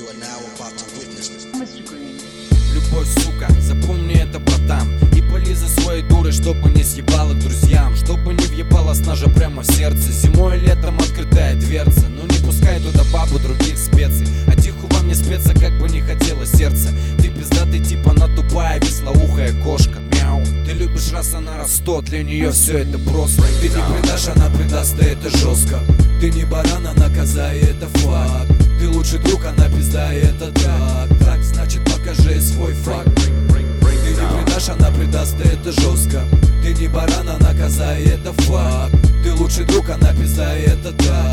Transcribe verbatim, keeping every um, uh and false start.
Любовь, сука, запомни это, братан. И пали за своей дурой, чтобы не съебало к друзьям, чтобы не въебало с ножа прямо в сердце. Зимой и летом открытая дверца, но не пускай туда бабу других специй. А тихо вам не спеться, как бы не хотело сердце. Ты пиздатый типа, она тупая, веслоухая кошка. Мяу. Ты любишь, раз она раз сто, для нее все это просто. Ты не предашь, она предаст, да это жестко. Ты не баран, она коза, и это факт. Ты лучший друг, она пизда, и это так. Так, значит покажи свой факт. Ты не предашь, она предаст, да это жестко. Ты не баран, она коза, и это факт. Ты лучший друг, она пизда, и это так.